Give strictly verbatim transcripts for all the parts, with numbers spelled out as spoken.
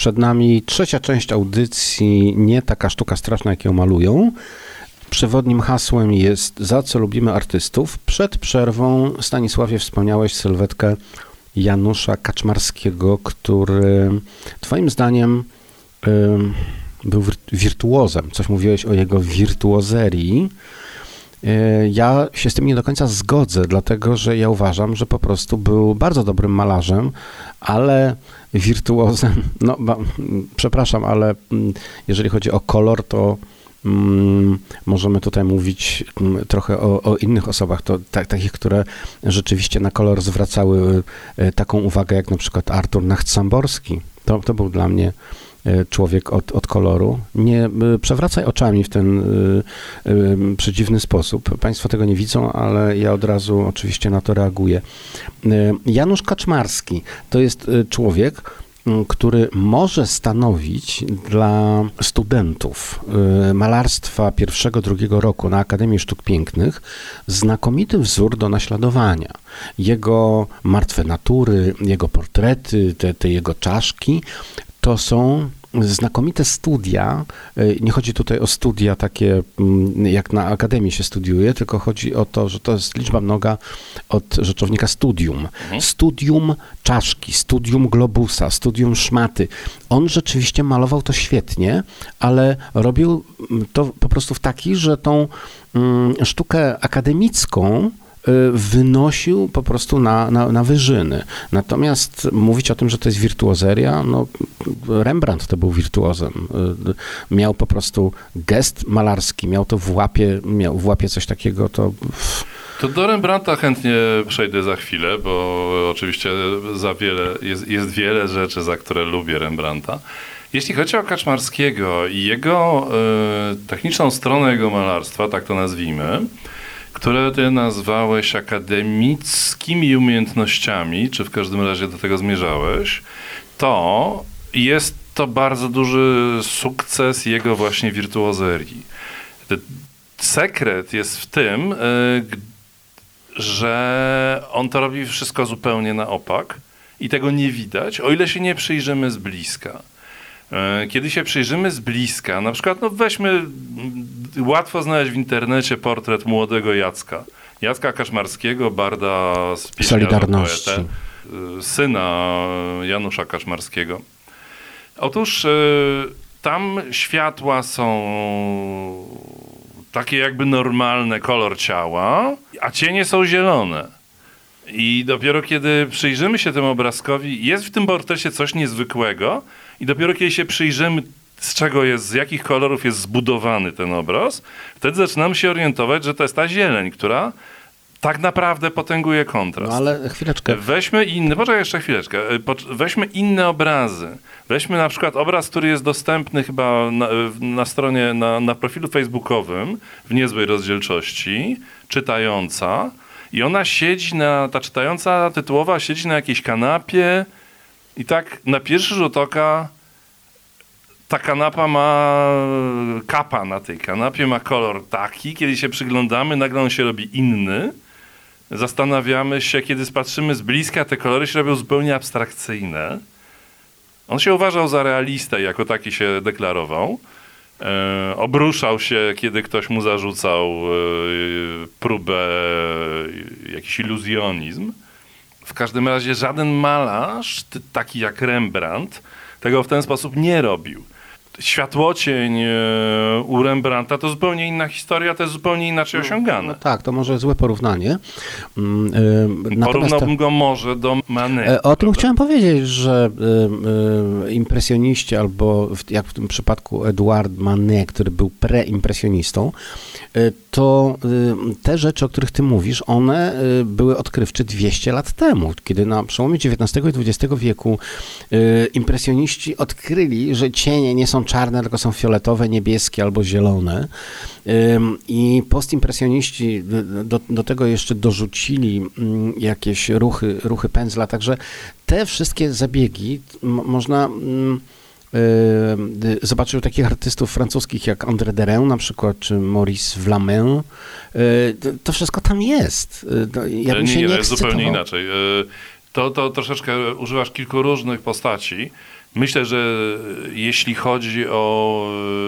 Przed nami trzecia część audycji Nie taka sztuka straszna, jak ją malują. Przewodnim hasłem jest Za co lubimy artystów. Przed przerwą, Stanisławie, wspomniałeś sylwetkę Janusza Kaczmarskiego, który twoim zdaniem y, był wirtuozem. Coś mówiłeś o jego wirtuozerii. Y, ja się z tym nie do końca zgodzę, dlatego że ja uważam, że po prostu był bardzo dobrym malarzem, ale wirtuozem, no ba, przepraszam, ale jeżeli chodzi o kolor, to mm, możemy tutaj mówić mm, trochę o, o innych osobach, to tak, takich, które rzeczywiście na kolor zwracały y, taką uwagę, jak na przykład Artur Nacht-Samborski. To, to był dla mnie y, człowiek od, od koloru. Nie y, przewracaj oczami w ten y, y, przedziwny sposób. Państwo tego nie widzą, ale ja od razu oczywiście na to reaguję. Y, Janusz Kaczmarski to jest y, człowiek, który może stanowić dla studentów malarstwa pierwszego, drugiego roku na Akademii Sztuk Pięknych znakomity wzór do naśladowania. Jego martwe natury, jego portrety, te, te jego czaszki, to są znakomite studia. Nie chodzi tutaj o studia takie, jak na Akademii się studiuje, tylko chodzi o to, że to jest liczba mnoga od rzeczownika studium. Mhm. Studium czaszki, studium globusa, studium szmaty. On rzeczywiście malował to świetnie, ale robił to po prostu w taki, że tą sztukę akademicką wynosił po prostu na, na, na wyżyny. Natomiast mówić o tym, że to jest wirtuozeria, no Rembrandt to był wirtuozem. Miał po prostu gest malarski, miał to w łapie, miał w łapie coś takiego, to... To do Rembrandta chętnie przejdę za chwilę, bo oczywiście za wiele, jest, jest wiele rzeczy, za które lubię Rembrandta. Jeśli chodzi o Kaczmarskiego i jego y, techniczną stronę jego malarstwa, tak to nazwijmy, które ty nazwałeś akademickimi umiejętnościami, czy w każdym razie do tego zmierzałeś, to jest to bardzo duży sukces jego właśnie wirtuozerii. Sekret jest w tym, że on to robi wszystko zupełnie na opak i tego nie widać, o ile się nie przyjrzymy z bliska. Kiedy się przyjrzymy z bliska, na przykład no weźmy, łatwo znaleźć w internecie portret młodego Jacka. Jacka Kaczmarskiego, barda z Solidarności. Poetę, syna Janusza Kaczmarskiego. Otóż tam światła są takie jakby normalne, kolor ciała, a cienie są zielone. I dopiero kiedy przyjrzymy się temu obrazkowi, jest w tym portrecie coś niezwykłego i dopiero kiedy się przyjrzymy, z czego jest, z jakich kolorów jest zbudowany ten obraz, wtedy zaczynamy się orientować, że to jest ta zieleń, która tak naprawdę potęguje kontrast. No ale chwileczkę. Weźmy inne, poczekaj jeszcze chwileczkę, weźmy inne obrazy. Weźmy na przykład obraz, który jest dostępny chyba na, na stronie, na, na profilu facebookowym w niezłej rozdzielczości, czytająca. I ona siedzi na, ta czytająca tytułowa siedzi na jakiejś kanapie i tak na pierwszy rzut oka ta kanapa ma, kapa na tej kanapie ma kolor taki, kiedy się przyglądamy, nagle on się robi inny. Zastanawiamy się, kiedy spatrzymy z bliska, te kolory się robią zupełnie abstrakcyjne. On się uważał za realistę i jako taki się deklarował. E, obruszał się, kiedy ktoś mu zarzucał e, próbę, e, jakiś iluzjonizm. W każdym razie żaden malarz, t- taki jak Rembrandt, tego w ten sposób nie robił. Światłocień e, u Rembrandta to zupełnie inna historia, to jest zupełnie inaczej osiągane. No, no tak, to może złe porównanie. Natomiast porównałbym go może do Maneta. O tym prawda? Chciałem powiedzieć, że y, y, impresjoniści, albo w, jak w tym przypadku Edouard Manet, który był preimpresjonistą, y, to y, te rzeczy, o których ty mówisz, one y, były odkrywcze dwieście lat temu, kiedy na przełomie dziewiętnastego i dwudziestego wieku y, impresjoniści odkryli, że cienie nie są czarne, tylko są fioletowe, niebieskie albo zielone. I postimpresjoniści do, do tego jeszcze dorzucili jakieś ruchy, ruchy pędzla, także te wszystkie zabiegi m- można y, zobaczyć u takich artystów francuskich jak André Derain na przykład, czy Maurice Vlamin. Y, to wszystko tam jest. Ja bym nie, się nie, nie jest zupełnie inaczej. To, to troszeczkę używasz kilku różnych postaci. Myślę, że jeśli chodzi o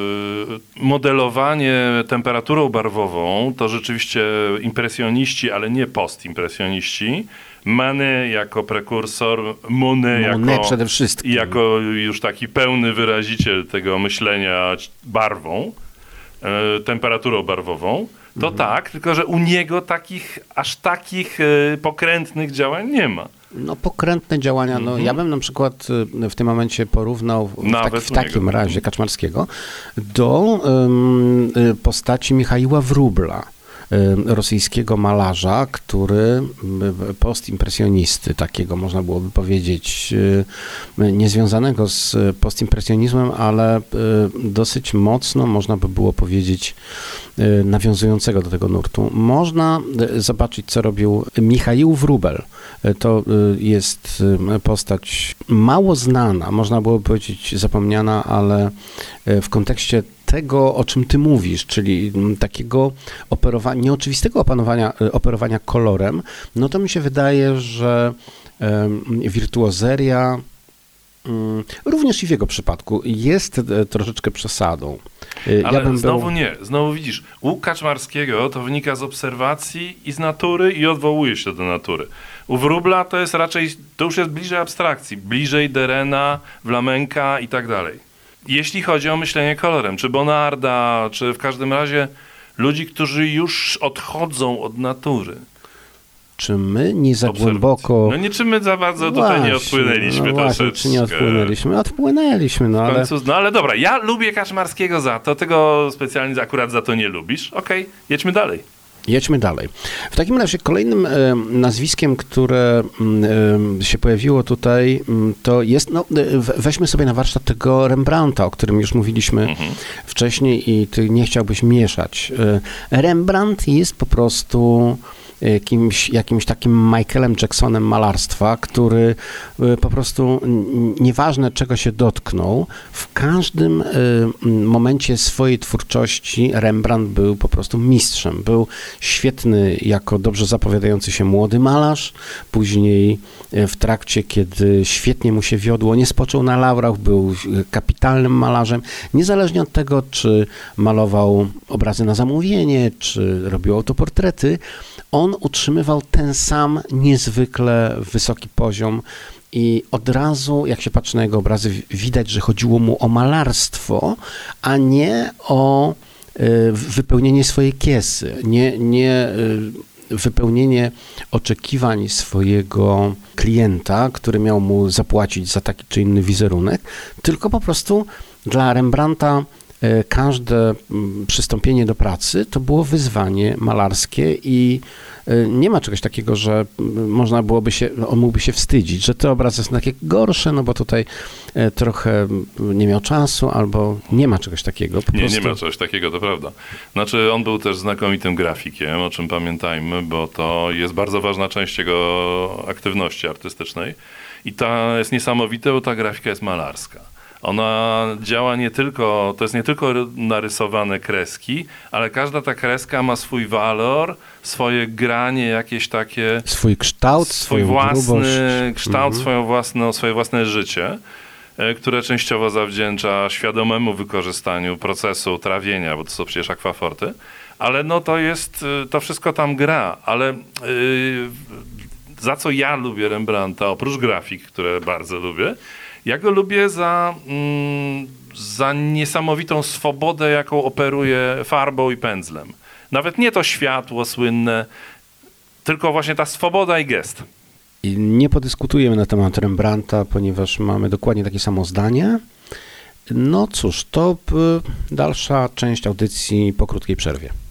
modelowanie temperaturą barwową, to rzeczywiście impresjoniści, ale nie postimpresjoniści. Manet jako prekursor, Monet, Monet jako, przede wszystkim. jako już taki pełny wyraziciel tego myślenia barwą, e, temperaturą barwową, to mhm. tak, tylko że u niego takich, aż takich e, pokrętnych działań nie ma. No pokrętne działania, no ja bym na przykład w tym momencie porównał w, tak, w takim razie Kaczmarskiego do um, postaci Michaiła Wróbla, rosyjskiego malarza, który postimpresjonisty, takiego można byłoby powiedzieć, niezwiązanego z postimpresjonizmem, ale dosyć mocno można by było powiedzieć nawiązującego do tego nurtu. Można zobaczyć, co robił Michaił Wróbel. To jest postać mało znana, można byłoby powiedzieć zapomniana, ale w kontekście tego, o czym ty mówisz, czyli takiego operowania, nieoczywistego opanowania, operowania kolorem, no to mi się wydaje, że wirtuozeria również i w jego przypadku jest troszeczkę przesadą. Ale ja bym znowu był... nie, znowu widzisz, u Kaczmarskiego to wynika z obserwacji i z natury i odwołuje się do natury. U Wróbla to jest raczej, to już jest bliżej abstrakcji, bliżej Derena, Vlamenka i tak dalej. Jeśli chodzi o myślenie kolorem, czy Bonarda, czy w każdym razie ludzi, którzy już odchodzą od natury. Czy my nie za Obserwacji. głęboko... No nie, czy my za bardzo tutaj właśnie, nie odpłynęliśmy no właśnie, czy nie odpłynęliśmy? Odpłynęliśmy, no ale... No ale dobra, ja lubię Kaczmarskiego za to, ty go specjalnie akurat za to nie lubisz. Okej, okay, jedźmy dalej. Jedźmy dalej. W takim razie kolejnym e, nazwiskiem, które e, się pojawiło tutaj, to jest, no weźmy sobie na warsztat tego Rembrandta, o którym już mówiliśmy mhm. wcześniej i ty nie chciałbyś mieszać. E, Rembrandt jest po prostu Jakimś, jakimś takim Michaelem Jacksonem malarstwa, który po prostu nieważne czego się dotknął, w każdym momencie swojej twórczości Rembrandt był po prostu mistrzem. Był świetny jako dobrze zapowiadający się młody malarz, później w trakcie, kiedy świetnie mu się wiodło, nie spoczął na laurach, był kapitalnym malarzem, niezależnie od tego, czy malował obrazy na zamówienie, czy robił autoportrety, on utrzymywał ten sam niezwykle wysoki poziom i od razu, jak się patrzy na jego obrazy, widać, że chodziło mu o malarstwo, a nie o wypełnienie swojej kiesy, nie, nie wypełnienie oczekiwań swojego klienta, który miał mu zapłacić za taki czy inny wizerunek, tylko po prostu dla Rembrandta każde przystąpienie do pracy to było wyzwanie malarskie i nie ma czegoś takiego, że można byłoby się, on mógłby się wstydzić, że te obrazy są takie gorsze, no bo tutaj trochę nie miał czasu, albo nie ma czegoś takiego. Po nie, prostu... nie ma czegoś takiego, to prawda. Znaczy on był też znakomitym grafikiem, o czym pamiętajmy, bo to jest bardzo ważna część jego aktywności artystycznej i to jest niesamowite, bo ta grafika jest malarska. Ona działa nie tylko, to jest nie tylko narysowane kreski, ale każda ta kreska ma swój walor, swoje granie, jakieś takie... Swój kształt, swój swoją własny grubość. kształt, Mhm. swoją własną, swoje własne życie, które częściowo zawdzięcza świadomemu wykorzystaniu procesu trawienia, bo to są przecież akwaforty, ale no to jest, to wszystko tam gra, ale yy, za co ja lubię Rembrandta, oprócz grafik, które bardzo lubię, ja go lubię za, mm, za niesamowitą swobodę, jaką operuje farbą i pędzlem. Nawet nie to światło słynne, tylko właśnie ta swoboda i gest. I nie podyskutujemy na temat Rembrandta, ponieważ mamy dokładnie takie samo zdanie. No cóż, to dalsza część audycji po krótkiej przerwie.